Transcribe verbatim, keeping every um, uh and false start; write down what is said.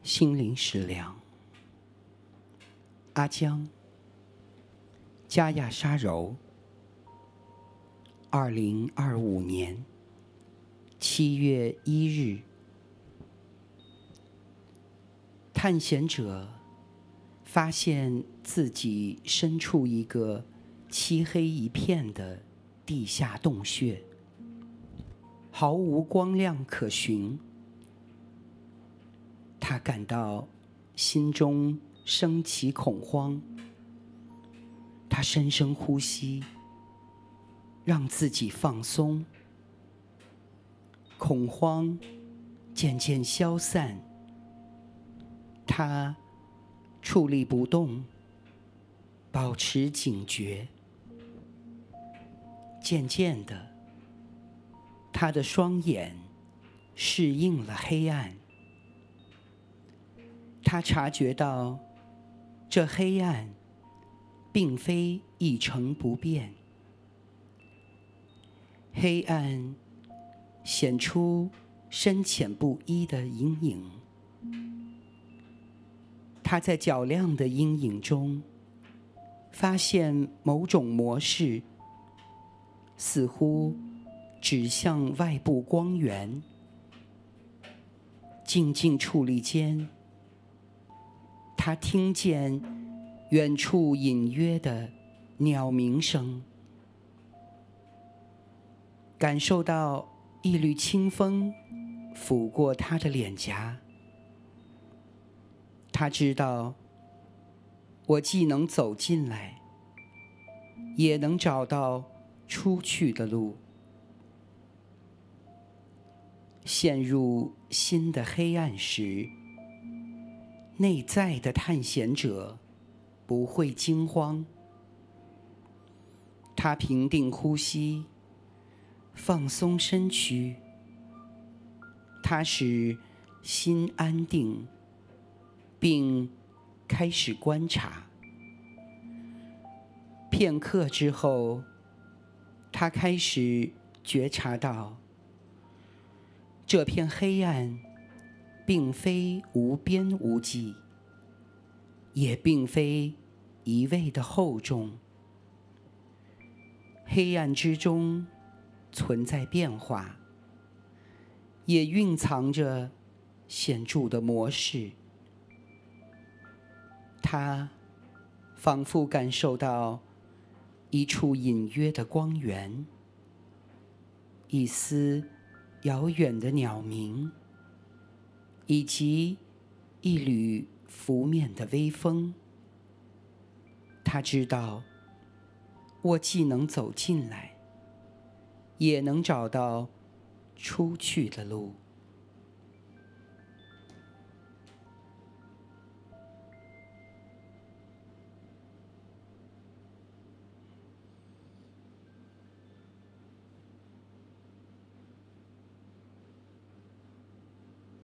心灵食粮。阿江，加亚沙柔，二零二五年七月一日。探险者发现自己身处一个漆黑一片的地下洞穴，毫无光亮可寻。他感到心中升起恐慌，他深深呼吸，让自己放松。恐慌渐渐消散，他矗立不动，保持警觉。渐渐的，他的双眼适应了黑暗。他察觉到，这黑暗并非一成不变。黑暗显出深浅不一的阴影。他在较亮的阴影中发现某种模式，似乎指向外部光源。静静矗立间，他听见远处隐约的鸟鸣声，感受到一缕清风拂过他的脸颊。他知道，我既能走进来，也能找到出去的路。陷入新的黑暗时，内在的探险者不会惊慌。他平定呼吸，放松身躯。他使心安定，并开始观察。片刻之后，他开始觉察到，这片黑暗并非无边无际，也并非一味的厚重。黑暗之中存在变化，也蕴藏着显著的模式。他仿佛感受到一处隐约的光源，一丝遥远的鸟鸣，以及一缕拂面的微风。他知道，我既能走进来，也能找到出去的路。